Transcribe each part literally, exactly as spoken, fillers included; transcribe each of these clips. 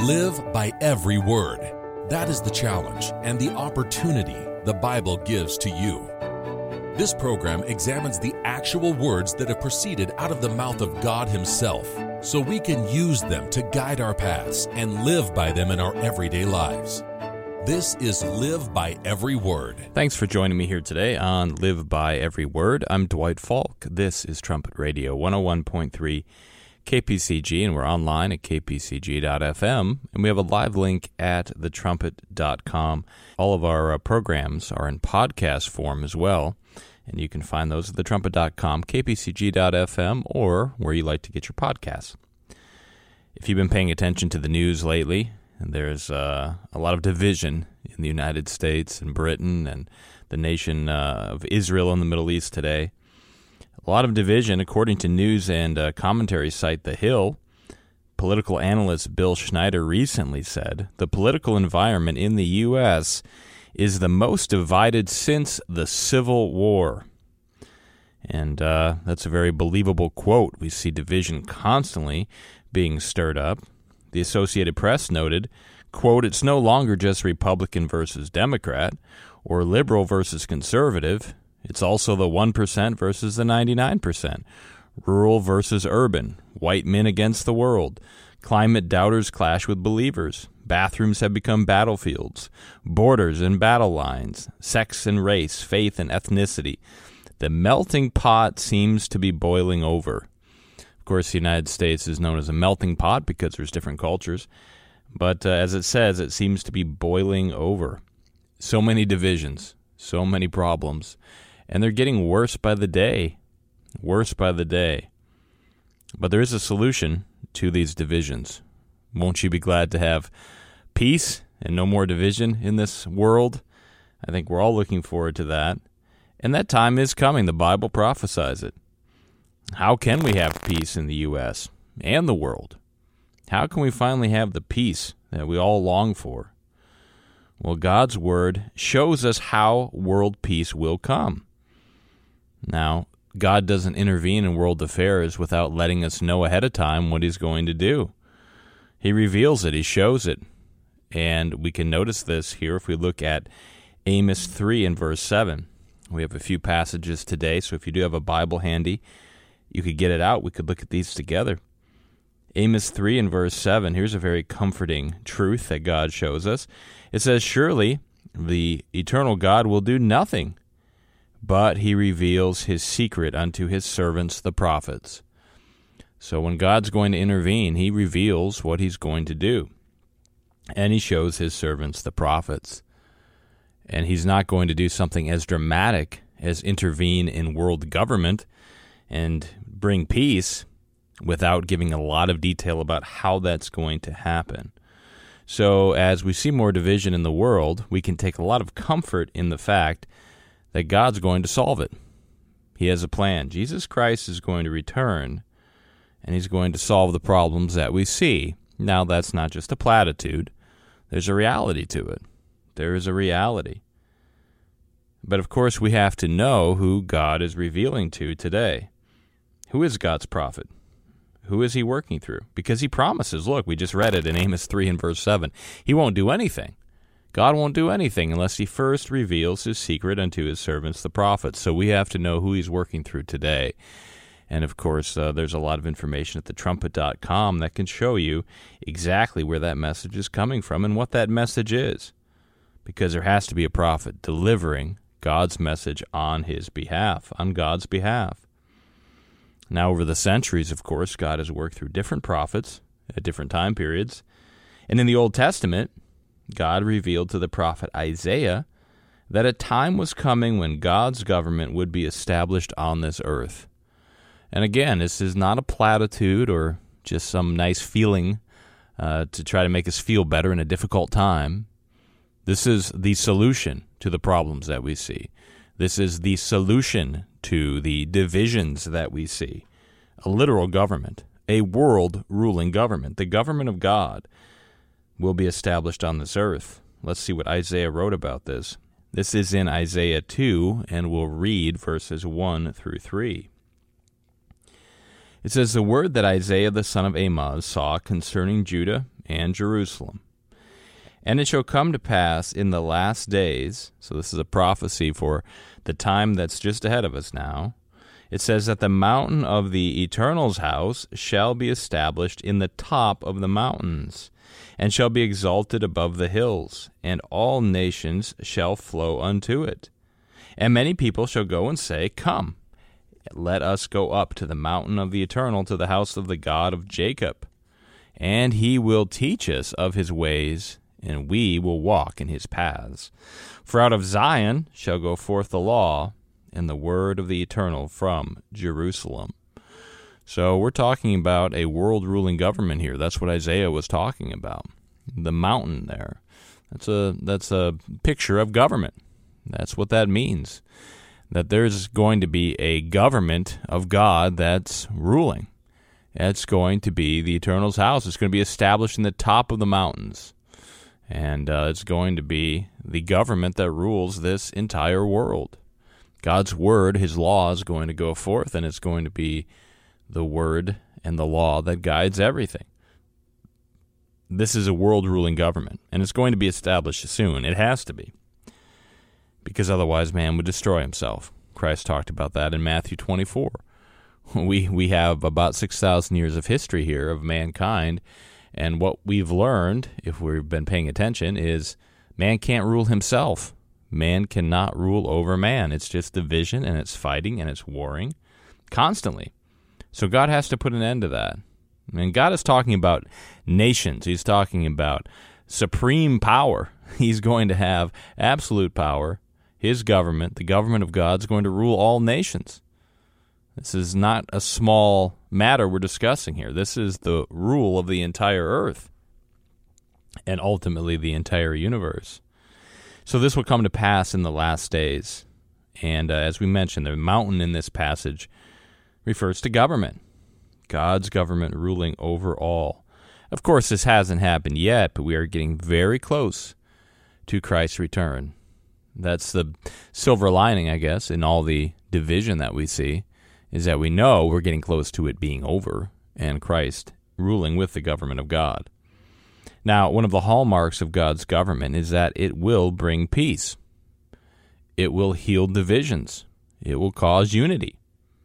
Live by every word. That is the challenge and the opportunity the Bible gives to you. This program examines the actual words that have proceeded out of the mouth of God Himself, so we can use them to guide our paths and live by them in our everyday lives. This is Live by Every Word. Thanks for joining me here today on Live by Every Word. I'm Dwight Falk. This is Trumpet Radio one oh one point three K P C G, and we're online at k p c g dot f m, and we have a live link at the trumpet dot com. All of our uh, programs are in podcast form as well, and you can find those at the trumpet dot com, k p c g dot f m, or where you like to get your podcasts. If you've been paying attention to the news lately, there's uh, a lot of division in the United States and Britain and the nation uh, of Israel in the Middle East today. A lot of division, according to news and uh, commentary site The Hill. Political analyst Bill Schneider recently said, the political environment in the U S is the most divided since the Civil War. And uh, that's a very believable quote. We see division constantly being stirred up. The Associated Press noted, quote, it's no longer just Republican versus Democrat or liberal versus conservative. It's also the one percent versus the ninety-nine percent, rural versus urban, white men against the world, climate doubters clash with believers, bathrooms have become battlefields, borders and battle lines, sex and race, faith and ethnicity. The melting pot seems to be boiling over. Of course, the United States is known as a melting pot because there's different cultures, but uh, as it says, it seems to be boiling over. So many divisions, so many problems. And they're getting worse by the day, worse by the day. But there is a solution to these divisions. Won't you be glad to have peace and no more division in this world? I think we're all looking forward to that. And that time is coming. The Bible prophesies it. How can we have peace in the U S and the world? How can we finally have the peace that we all long for? Well, God's Word shows us how world peace will come. Now, God doesn't intervene in world affairs without letting us know ahead of time what He's going to do. He reveals it. He shows it. And we can notice this here if we look at Amos three and verse seven. We have a few passages today, so if you do have a Bible handy, you could get it out. We could look at these together. Amos three and verse seven, here's a very comforting truth that God shows us. It says, surely the eternal God will do nothing, but He reveals His secret unto His servants, the prophets. So when God's going to intervene, He reveals what He's going to do. And He shows His servants, the prophets. And He's not going to do something as dramatic as intervene in world government and bring peace without giving a lot of detail about how that's going to happen. So as we see more division in the world, we can take a lot of comfort in the fact that God's going to solve it. He has a plan. Jesus Christ is going to return, and He's going to solve the problems that we see. Now, that's not just a platitude. There's a reality to it. There is a reality. But, of course, we have to know who God is revealing to today. Who is God's prophet? Who is He working through? Because He promises, look, we just read it in Amos three and verse seven, He won't do anything. God won't do anything unless He first reveals His secret unto His servants, the prophets. So we have to know who He's working through today. And, of course, uh, there's a lot of information at the trumpet dot com that can show you exactly where that message is coming from and what that message is. Because there has to be a prophet delivering God's message on His behalf, on God's behalf. Now, over the centuries, of course, God has worked through different prophets at different time periods. And in the Old Testament, God revealed to the prophet Isaiah that a time was coming when God's government would be established on this earth. And again, this is not a platitude or just some nice feeling uh, to try to make us feel better in a difficult time. This is the solution to the problems that we see. This is the solution to the divisions that we see. A literal government, a world-ruling government. The government of God will be established on this earth. Let's see what Isaiah wrote about this. This is in Isaiah two, and we'll read verses one through three. It says, "The word that Isaiah the son of Amoz saw concerning Judah and Jerusalem. And it shall come to pass in the last days, so this is a prophecy for the time that's just ahead of us now, it says that the mountain of the Eternal's house shall be established in the top of the mountains, and shall be exalted above the hills, and all nations shall flow unto it. And many people shall go and say, Come, let us go up to the mountain of the Eternal, to the house of the God of Jacob. And he will teach us of his ways, and we will walk in his paths. For out of Zion shall go forth the law, and the word of the Eternal from Jerusalem. So we're talking about a world-ruling government here. That's what Isaiah was talking about. The mountain there. That's a that's a picture of government. That's what that means. That there's going to be a government of God that's ruling. It's going to be the Eternal's house. It's going to be established in the top of the mountains. And uh, it's going to be the government that rules this entire world. God's word, his law, is going to go forth, and it's going to be the word and the law that guides everything. This is a world-ruling government, and it's going to be established soon. It has to be, because otherwise man would destroy himself. Christ talked about that in Matthew twenty-four. We we have about six thousand years of history here of mankind, and what we've learned, if we've been paying attention, is man can't rule himself. Man cannot rule over man. It's just division, and it's fighting, and it's warring constantly. So God has to put an end to that. And God is talking about nations. He's talking about supreme power. He's going to have absolute power. His government, the government of God, is going to rule all nations. This is not a small matter we're discussing here. This is the rule of the entire earth and ultimately the entire universe. So this will come to pass in the last days. And uh, as we mentioned, the mountain in this passage refers to government. God's government ruling over all. Of course, this hasn't happened yet, but we are getting very close to Christ's return. That's the silver lining, I guess, in all the division that we see, is that we know we're getting close to it being over and Christ ruling with the government of God. Now, one of the hallmarks of God's government is that it will bring peace. It will heal divisions. It will cause unity.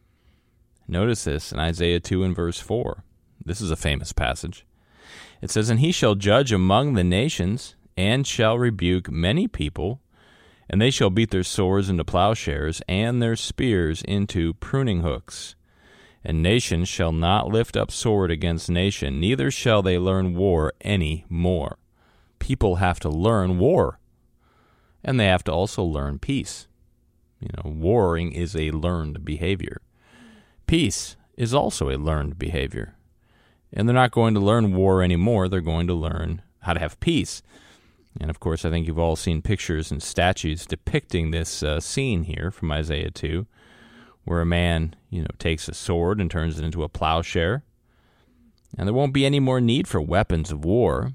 Notice this in Isaiah two and verse four. This is a famous passage. It says, And he shall judge among the nations, and shall rebuke many people, and they shall beat their swords into plowshares, and their spears into pruning hooks. And nation shall not lift up sword against nation, neither shall they learn war any more. People have to learn war, and they have to also learn peace. You know, warring is a learned behavior. Peace is also a learned behavior. And they're not going to learn war anymore. They're going to learn how to have peace. And, of course, I think you've all seen pictures and statues depicting this uh, scene here from Isaiah two, where a man, you know, takes a sword and turns it into a plowshare. And there won't be any more need for weapons of war.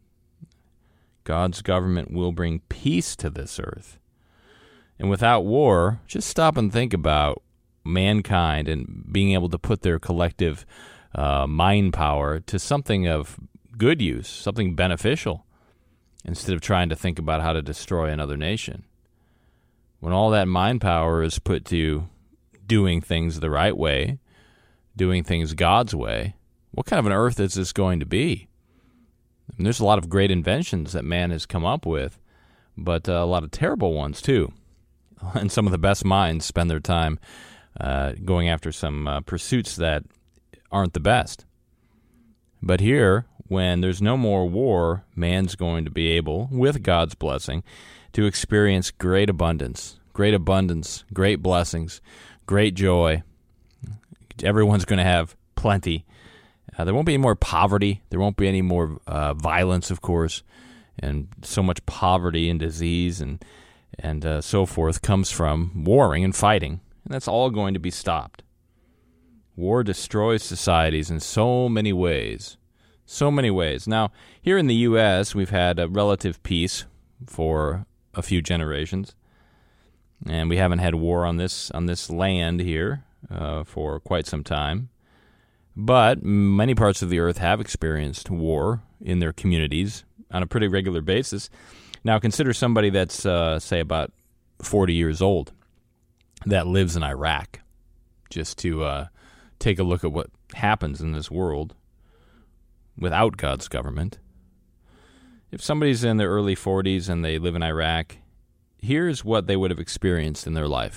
God's government will bring peace to this earth. And without war, just stop and think about mankind and being able to put their collective uh, mind power to something of good use, something beneficial, instead of trying to think about how to destroy another nation. When all that mind power is put to doing things the right way, doing things God's way, what kind of an earth is this going to be? I mean, there's a lot of great inventions that man has come up with, but uh, a lot of terrible ones too. And some of the best minds spend their time uh, going after some uh, pursuits that aren't the best. But here, when there's no more war, man's going to be able, with God's blessing, to experience great abundance, great abundance, great blessings, great joy. Everyone's going to have plenty. Uh, there won't be any more poverty. There won't be any more uh, violence, of course, and so much poverty and disease and and uh, so forth comes from warring and fighting, and that's all going to be stopped. War destroys societies in so many ways, so many ways. Now, here in the U S, we've had a relative peace for a few generations, and we haven't had war on this on this land here uh, for quite some time. But many parts of the earth have experienced war in their communities on a pretty regular basis. Now, consider somebody that's, uh, say, about forty years old that lives in Iraq, just to uh, take a look at what happens in this world without God's government. If somebody's in their early forties and they live in Iraq, here's what they would have experienced in their life.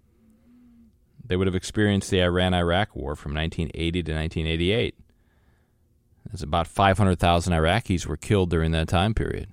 They would have experienced the Iran-Iraq War from nineteen eighty to nineteen eighty-eight. There's about five hundred thousand Iraqis were killed during that time period.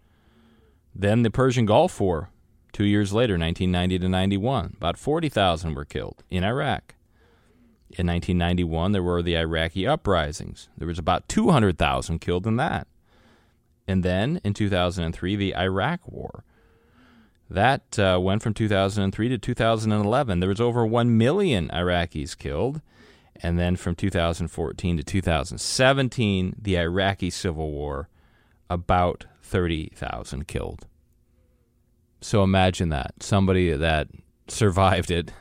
Then the Persian Gulf War, two years later, nineteen ninety to ninety-one. About forty thousand were killed in Iraq. In nineteen ninety-one, there were the Iraqi uprisings. There was about two hundred thousand killed in that. And then, in two thousand three, the Iraq War. That uh, went from two thousand three to two thousand eleven. There was over one million Iraqis killed. And then from two thousand fourteen to two thousand seventeen, the Iraqi Civil War, about thirty thousand killed. So imagine that. Somebody that survived it,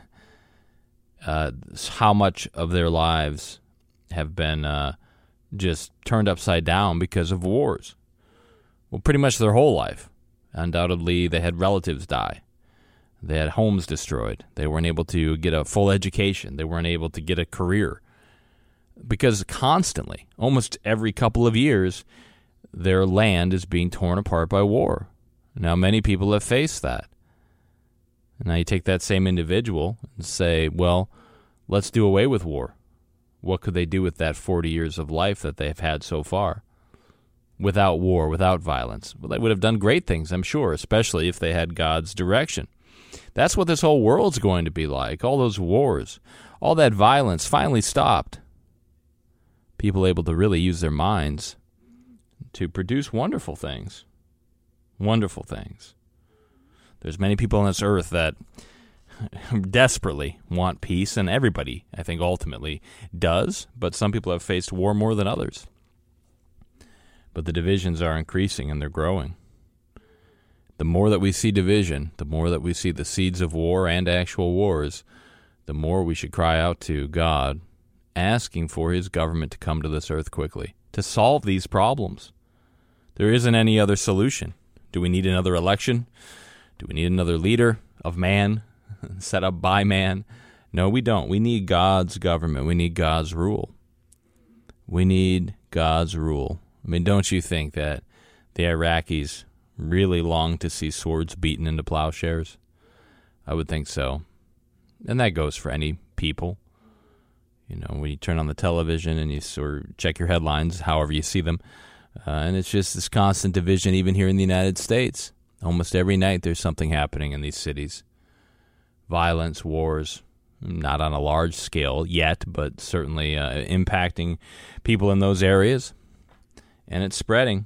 uh, how much of their lives have been uh, just turned upside down because of wars. Well, pretty much their whole life. Undoubtedly, they had relatives die. They had homes destroyed. They weren't able to get a full education. They weren't able to get a career. Because constantly, almost every couple of years, their land is being torn apart by war. Now, many people have faced that. Now, you take that same individual and say, well, let's do away with war. What could they do with that forty years of life that they've had so far? Without war, without violence. Well, they would have done great things, I'm sure, especially if they had God's direction. That's what this whole world's going to be like. All those wars, all that violence finally stopped. People able to really use their minds to produce wonderful things. Wonderful things. There's many people on this earth that desperately want peace, and everybody, I think, ultimately does, but some people have faced war more than others. But the divisions are increasing and they're growing. The more that we see division, the more that we see the seeds of war and actual wars, the more we should cry out to God, asking for his government to come to this earth quickly, to solve these problems. There isn't any other solution. Do we need another election? Do we need another leader of man, set up by man? No, we don't. We need God's government. We need God's rule. We need God's rule. I mean, don't you think that the Iraqis really long to see swords beaten into plowshares? I would think so. And that goes for any people. You know, when you turn on the television and you sort of check your headlines, however you see them, uh, and it's just this constant division even here in the United States. Almost every night there's something happening in these cities. Violence, wars, not on a large scale yet, but certainly uh, impacting people in those areas. And it's spreading.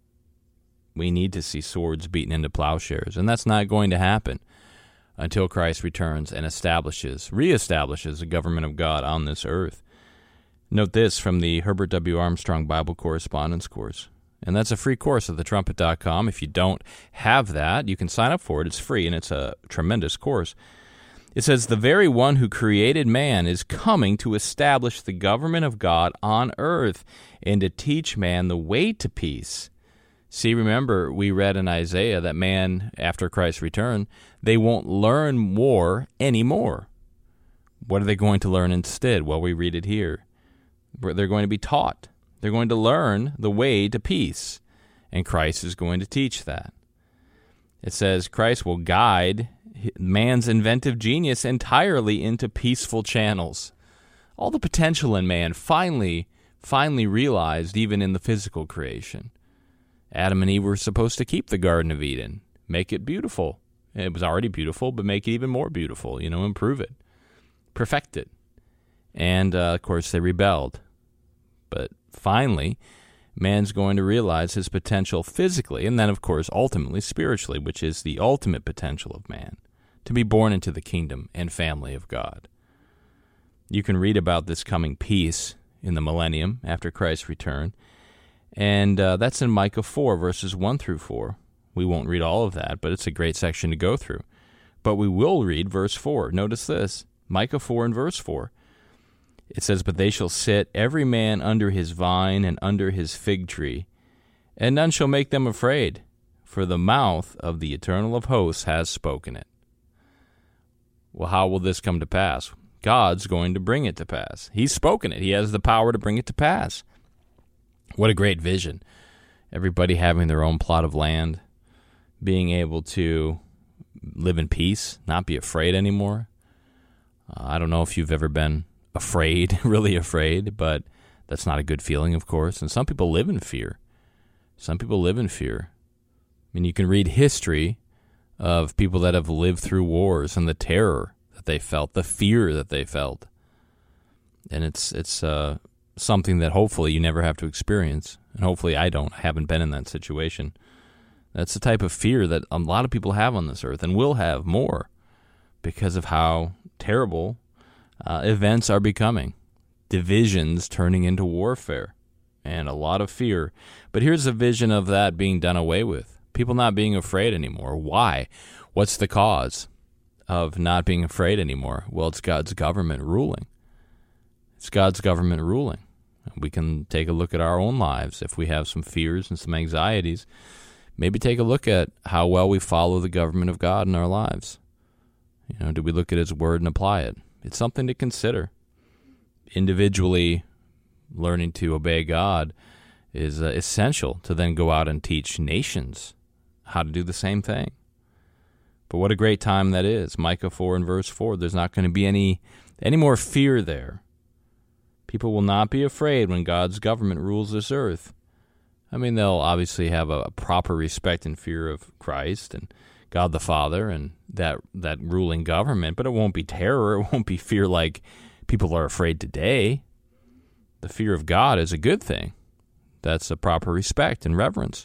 We need to see swords beaten into plowshares, and that's not going to happen until Christ returns and establishes, reestablishes the government of God on this earth. Note this from the Herbert W. Armstrong Bible Correspondence Course, and that's a free course at the trumpet dot com. If you don't have that, you can sign up for it. It's free, and it's a tremendous course. It says, the very one who created man is coming to establish the government of God on earth and to teach man the way to peace. See, remember, we read in Isaiah that man, after Christ's return, they won't learn war anymore. What are they going to learn instead? Well, we read it here. They're going to be taught. They're going to learn the way to peace, and Christ is going to teach that. It says Christ will guide man's inventive genius entirely into peaceful channels. All the potential in man finally, finally realized even in the physical creation. Adam and Eve were supposed to keep the Garden of Eden, make it beautiful. It was already beautiful, but make it even more beautiful, you know, improve it, perfect it. And, uh, of course, they rebelled. But finally, man's going to realize his potential physically, and then, of course, ultimately spiritually, which is the ultimate potential of man, to be born into the kingdom and family of God. You can read about this coming peace in the millennium after Christ's return, and uh, that's in Micah four, verses one through four. We won't read all of that, but it's a great section to go through. But we will read verse four. Notice this, Micah four and verse four. It says, "But they shall sit every man under his vine and under his fig tree, and none shall make them afraid, for the mouth of the Eternal of hosts has spoken it." Well, how will this come to pass? God's going to bring it to pass. He's spoken it. He has the power to bring it to pass. What a great vision. Everybody having their own plot of land, being able to live in peace, not be afraid anymore. Uh, I don't know if you've ever been afraid, really afraid, but that's not a good feeling, of course. And some people live in fear. Some people live in fear. I mean, you can read history of people that have lived through wars and the terror that they felt, the fear that they felt. And it's it's uh, something that hopefully you never have to experience. And hopefully I don't. I haven't been in that situation. That's the type of fear that a lot of people have on this earth and will have more because of how terrible uh, events are becoming. Divisions turning into warfare and a lot of fear. But here's a vision of that being done away with. People not being afraid anymore. Why? What's the cause of not being afraid anymore? Well, it's God's government ruling. It's God's government ruling. We can take a look at our own lives. If we have some fears and some anxieties, maybe take a look at how well we follow the government of God in our lives. You know, do we look at His Word and apply it? It's something to consider. Individually, learning to obey God is uh, essential to then go out and teach nations how to do the same thing. But what a great time that is. Micah four and verse four, there's not going to be any any more fear there. People will not be afraid when God's government rules this earth. I mean, they'll obviously have a, a proper respect and fear of Christ and God the Father and that that ruling government, but it won't be terror. It won't be fear like people are afraid today. The fear of God is a good thing. That's a proper respect and reverence.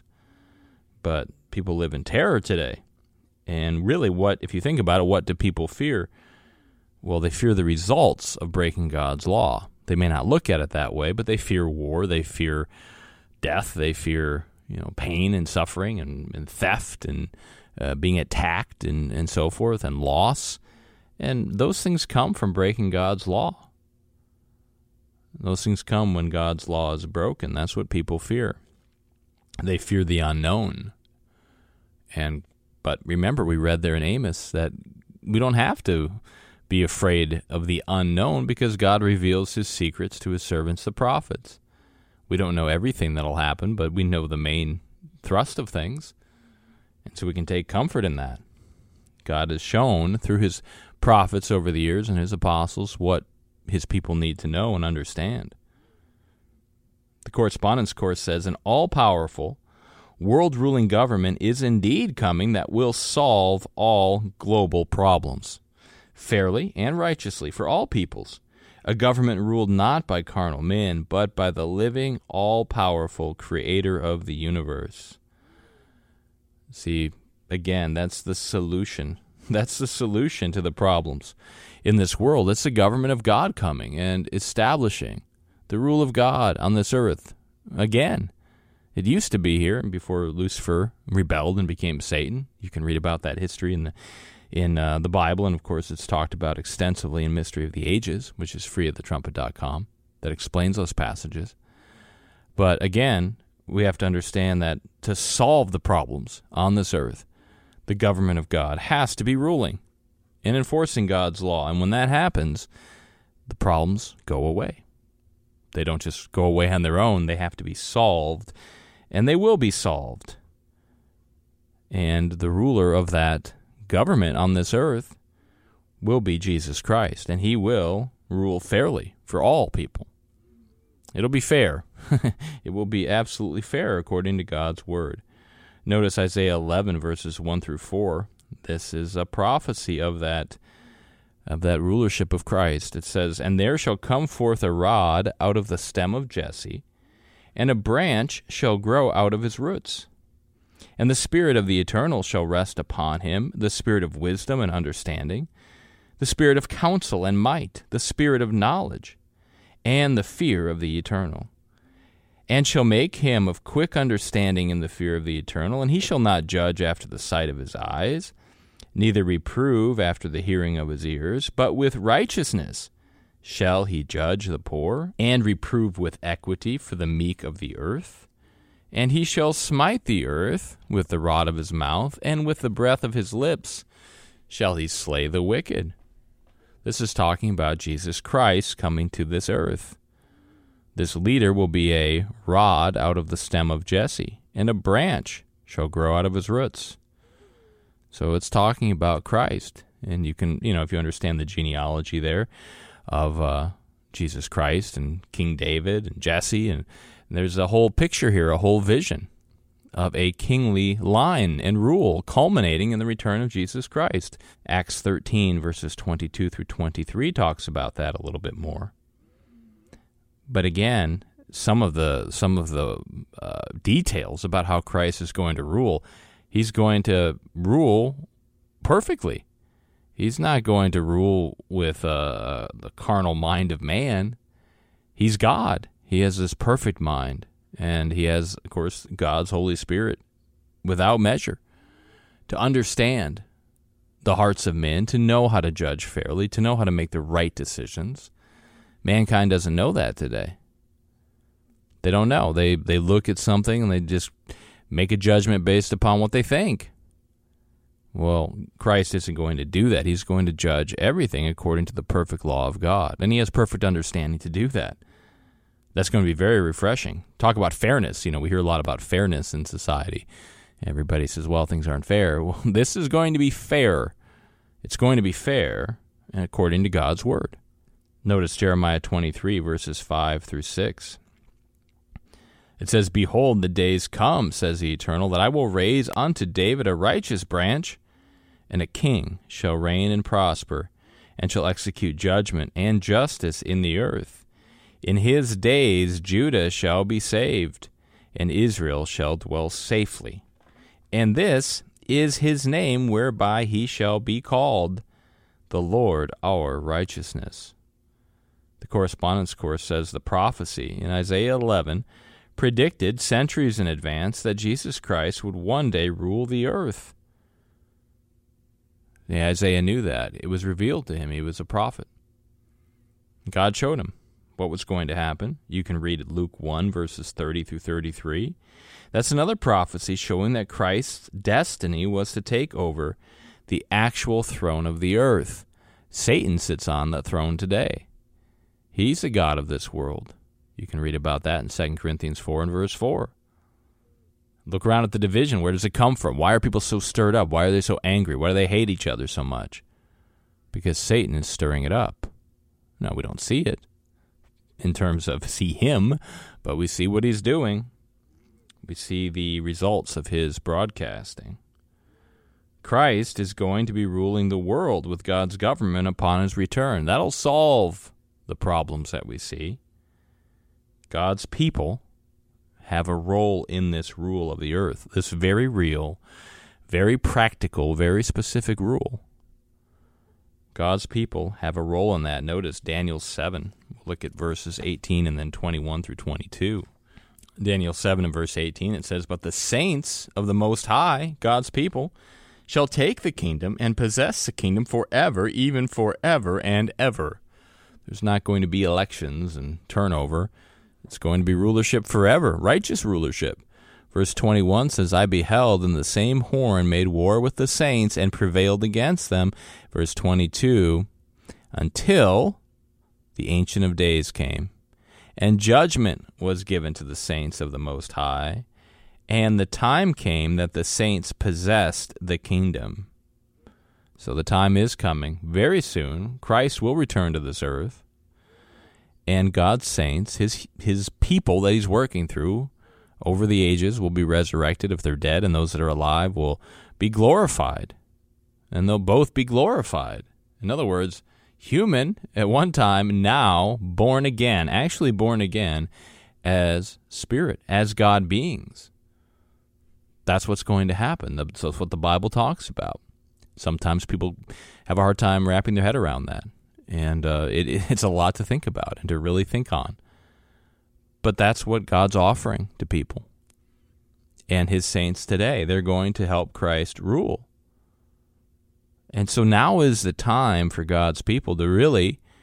But people live in terror today. And really, what, if you think about it, what do people fear? Well, they fear the results of breaking God's law. They may not look at it that way, but they fear war, they fear death, they fear, you know, pain and suffering and, and theft and uh, being attacked and, and so forth and loss. And those things come from breaking God's law. Those things come when God's law is broken. That's what people fear. They fear the unknown. And but remember, we read there in Amos that we don't have to be afraid of the unknown because God reveals His secrets to His servants, the prophets. We don't know everything that'll happen, but we know the main thrust of things. And so we can take comfort in that. God has shown through His prophets over the years and His apostles what His people need to know and understand. The Correspondence Course says, an all-powerful, world-ruling government is indeed coming that will solve all global problems, fairly and righteously for all peoples, a government ruled not by carnal men, but by the living, all-powerful Creator of the universe. See, again, that's the solution. That's the solution to the problems in this world. It's the government of God coming and establishing the rule of God on this earth again. It used to be here before Lucifer rebelled and became Satan. You can read about that history in the in uh, the Bible, and of course it's talked about extensively in Mystery of the Ages, which is free at the trumpet dot com, that explains those passages. But again, we have to understand that to solve the problems on this earth, the government of God has to be ruling and enforcing God's law. And when that happens, the problems go away. They don't just go away on their own. They have to be solved, and they will be solved. And the ruler of that government on this earth will be Jesus Christ, and He will rule fairly for all people. It'll be fair. It will be absolutely fair according to God's word. Notice Isaiah eleven, verses one through four. This is a prophecy of that of that rulership of Christ. It says, "And there shall come forth a rod out of the stem of Jesse, and a branch shall grow out of his roots. And the Spirit of the Eternal shall rest upon him, the Spirit of wisdom and understanding, the Spirit of counsel and might, the Spirit of knowledge, and the fear of the Eternal. And shall make him of quick understanding in the fear of the Eternal, and he shall not judge after the sight of his eyes, neither reprove after the hearing of his ears, but with righteousness shall he judge the poor, and reprove with equity for the meek of the earth? And he shall smite the earth with the rod of his mouth, and with the breath of his lips shall he slay the wicked. This is talking about Jesus Christ coming to this earth. This leader will be a rod out of the stem of Jesse, and a branch shall grow out of his roots. So it's talking about Christ. And you can, you know, if you understand the genealogy there of uh, Jesus Christ and King David and Jesse, and, and there's a whole picture here, a whole vision of a kingly line and rule culminating in the return of Jesus Christ. Acts thirteen, verses twenty-two through twenty-three talks about that a little bit more. But again, some of the some of the uh, details about how Christ is going to rule, he's going to rule perfectly. He's not going to rule with uh, the carnal mind of man. He's God. He has this perfect mind. And he has, of course, God's Holy Spirit without measure to understand the hearts of men, to know how to judge fairly, to know how to make the right decisions. Mankind doesn't know that today. They don't know. They they look at something and they just make a judgment based upon what they think. Well, Christ isn't going to do that. He's going to judge everything according to the perfect law of God. And he has perfect understanding to do that. That's going to be very refreshing. Talk about fairness. You know, we hear a lot about fairness in society. Everybody says, well, things aren't fair. Well, this is going to be fair. It's going to be fair according to God's word. Notice Jeremiah twenty-three, verses five through six. It says, behold, the days come, says the Eternal, that I will raise unto David a righteous branch, and a king shall reign and prosper, and shall execute judgment and justice in the earth. In his days Judah shall be saved, and Israel shall dwell safely. And this is his name whereby he shall be called, the Lord our righteousness. The correspondence course says the prophecy in Isaiah eleven predicted centuries in advance that Jesus Christ would one day rule the earth. Yeah, Isaiah knew that. It was revealed to him. He was a prophet. God showed him what was going to happen. You can read Luke one, verses thirty through thirty-three. That's another prophecy showing that Christ's destiny was to take over the actual throne of the earth. Satan sits on the throne today. He's the god of this world. You can read about that in Second Corinthians four and verse four. Look around at the division. Where does it come from? Why are people so stirred up? Why are they so angry? Why do they hate each other so much? Because Satan is stirring it up. Now, we don't see it in terms of see him, but we see what he's doing. We see the results of his broadcasting. Christ is going to be ruling the world with God's government upon his return. That'll solve the problems that we see. God's people have a role in this rule of the earth, this very real, very practical, very specific rule. God's people have a role in that. Notice Daniel seven. We'll look at verses eighteen and then twenty-one through twenty-two. Daniel seven and verse eighteen, it says, but the saints of the Most High, God's people, shall take the kingdom and possess the kingdom forever, even forever and ever. There's not going to be elections and turnover. It's going to be rulership forever, righteous rulership. Verse twenty-one says, I beheld, and the same horn made war with the saints and prevailed against them. Verse twenty-two, until the Ancient of Days came, and judgment was given to the saints of the Most High, and the time came that the saints possessed the kingdom. So the time is coming. Very soon, Christ will return to this earth, and God's saints, his his people that he's working through over the ages, will be resurrected if they're dead, and those that are alive will be glorified. And they'll both be glorified. In other words, human at one time, now born again, actually born again as spirit, as God beings. That's what's going to happen. That's what the Bible talks about. Sometimes people have a hard time wrapping their head around that. And uh, it, it's a lot to think about and to really think on. But that's what God's offering to people. And his saints today, they're going to help Christ rule. And so now is the time for God's people to really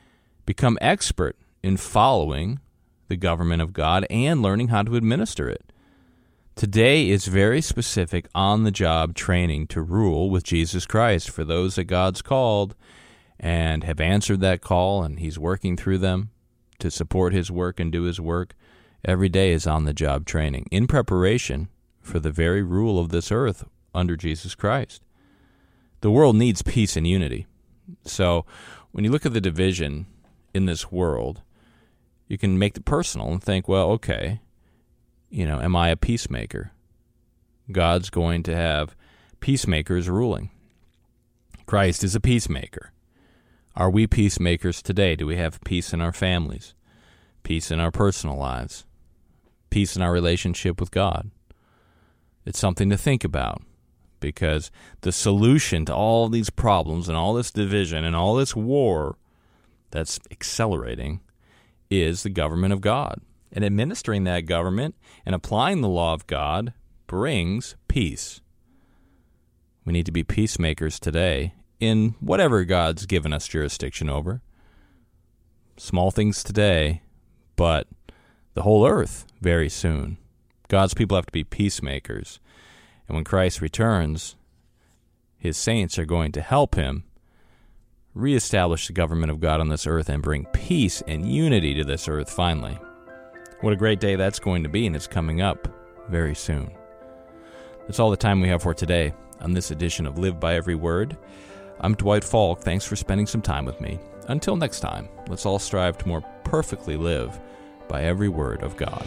become expert in following the government of God and learning how to administer it. Today is very specific on-the-job training to rule with Jesus Christ for those that God's called and have answered that call, and He's working through them to support His work and do His work. Every day is on-the-job training in preparation for the very rule of this earth under Jesus Christ. The world needs peace and unity. So when you look at the division in this world, you can make it personal and think, well, okay, you know, am I a peacemaker? God's going to have peacemakers ruling. Christ is a peacemaker. Are we peacemakers today? Do we have peace in our families? Peace in our personal lives? Peace in our relationship with God? It's something to think about, because the solution to all these problems and all this division and all this war that's accelerating is the government of God. And administering that government and applying the law of God brings peace. We need to be peacemakers today in whatever God's given us jurisdiction over. Small things today, but the whole earth very soon. God's people have to be peacemakers. And when Christ returns, His saints are going to help Him reestablish the government of God on this earth and bring peace and unity to this earth finally. What a great day that's going to be, and it's coming up very soon. That's all the time we have for today on this edition of Live by Every Word. I'm Dwight Falk. Thanks for spending some time with me. Until next time, let's all strive to more perfectly live by every word of God.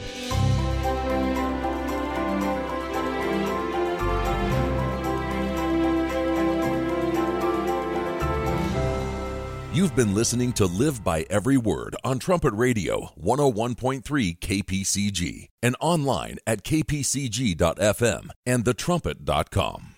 You've been listening to Live by Every Word on Trumpet Radio one oh one point three K P C G and online at k p c g dot f m and the trumpet dot com.